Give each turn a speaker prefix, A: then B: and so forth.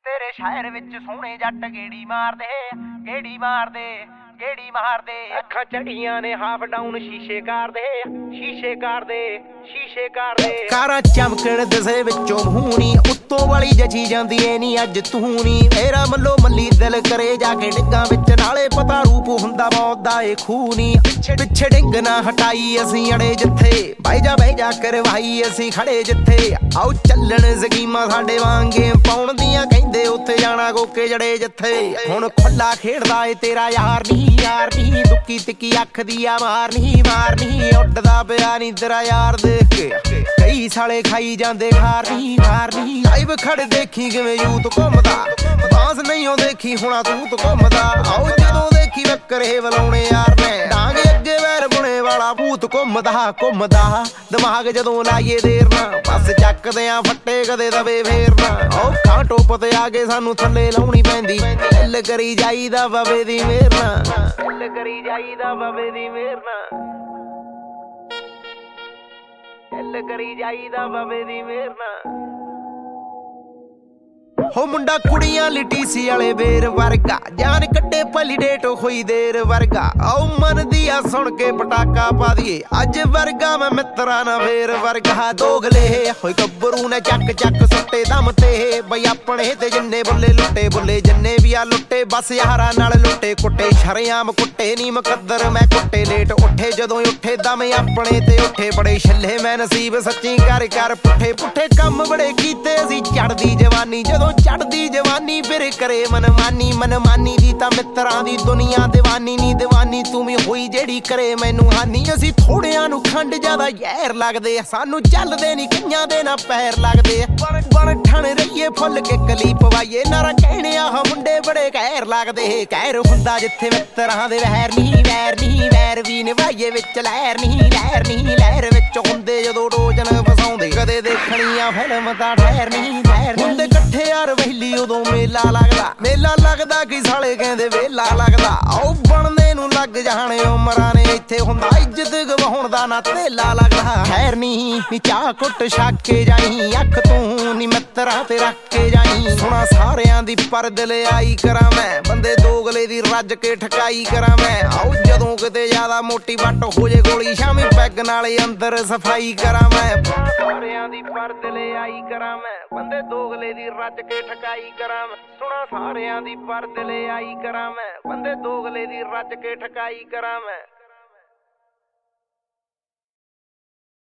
A: तेरे शहर विच सोहणे जट गेड़ी मारदे अखां झड़ियां ने हाफ डाउन शीशे कारदे कारां चमकण दसे विचों मूहनी उत्तों वाली जची जांदी ऐ नी अज तू नी मेरा मल्लो मल्ली दिल करे जाके डिग्गां विच नाले पता रूप हुंदा मौत दा ए खूनी पिछे डिंग ना हटाई असीं अड़े जिथे बह जा करवाई असीं खड़े जिथे आओ चलन जकीमां साडे वांगे पाउण दियां कहिंदे उत्थे जाना गोके जड़े जिथे हुण खुला खेडदा ए तेरा यार नी दुक्की तिक्की अख दिया मारनी उड्डदा पिया नी तेरा यार देख के कई साले खाई जांदे खारनी लाइव खड़ देखी किवें यूथ घुमदा बांस नहीं हो देखी हुणा तूत घुमदा आओ जदों देखी बकरे वलाउणे यार ने डांगे अगे वैर बुणे वाला भूत घुमदा दिमाग जदों लाइए देर ना बस चकदे आ फट्टे कदे दबे फेरना ओ खां टोप ते आगे सानू थल्ले लाउणी पैंदी दिल करी जाईदा बाबे दी मेहर ना हो मुंडा कुड़ियां लिटीसी वाले बेर वर्गा जान कट्टे पली डेट होई देर वर्गा आओ मन दिया सुन के पटाका पा दिए अज वर्गा मैं मित्रा ना वेर वर्गा दोगले होई गब्बरू ने चक सट्टे दम ते बई अपने ते जिन्ने बुल्ले लुट्टे जिन्ने भी आ लुट्टे बस यारा नाल लुट्टे कुट्टे शरेआम कुट्टे नी मुकद्दर मैं कुट्टे लेट उठे जदों उठे दम अपने ते उठे बड़े छल्ले मैं नसीब सच्ची कर पुठे कम बड़े कीते असी चढ़दी जवानी जदों चढ़दी जवानी फिर करे मनमानी दी तां मित्रां दी दुनिया दीवानी नी दीवानी तू भी होई जेड़ी करे मैनू हानी असी थोड़ियां नू खंड ज्यादा जहर लगदे सानू चलदे नी कईयां दे ना पैर लगदे बन ठण रहिए फुल के कली पवाइए नारा कहणे आ मुंडे बड़े कहर लगदे कहर हुंदा जिथे मित्रां दे वैर भी निभाइए विच लहर विच हुंदे जदों डोजन फसाउंदे कदे देखणियां फिल्म तां ठहर नी हुंदे कट्ठे यार वैली उदों मेला लगदा कि साले कहंदे वेला लगदा आओ बनदे नू लग जाणे उमरां ने इत्थे हुंदा इज्जत गवाउण दा ना तेला लगदा खैर नी चाह कुट छक के जाई अख तू नी मित्रा ते रख के जाई सुना सारियां दी पर दिल आई करां मैं बंदे दोगले दी रज के ठकाई करां मैं आओ जदों किते ज्यादा मोटी वट हो जे गोली शामी पैग नाले अंदर सफाई करां मैं सारियां दी पर दिल आई करां मैं बंदे दोगले दी रज के ठकाई करां मैं सुना सारियां दी पर दिल आई करां मैं बंदे दोगले दी रज के ठकाई करां मैं।